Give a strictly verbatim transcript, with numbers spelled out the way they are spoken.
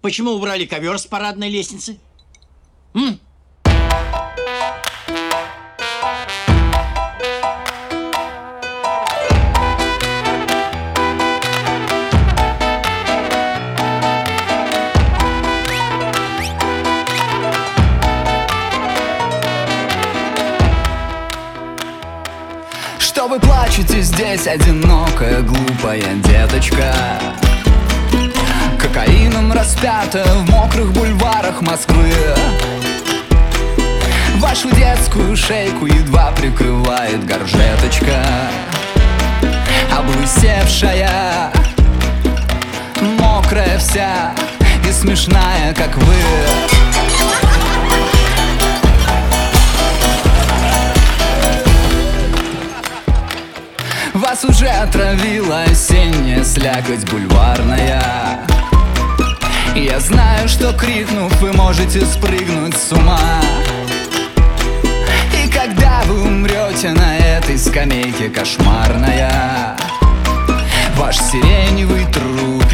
Почему убрали ковер с парадной лестницы? М? Что вы плачете здесь, одинокая, глупая деточка? Кокаином распята в мокрых бульварах Москвы. Вашу детскую шейку едва прикрывает горжеточка, облысевшая, мокрая вся и смешная, как вы. Вас уже отравила осенняя слякоть бульварная. Я знаю, что крикнув, вы можете спрыгнуть с ума. И когда вы умрете на этой скамейке кошмарная, ваш сиреневый труп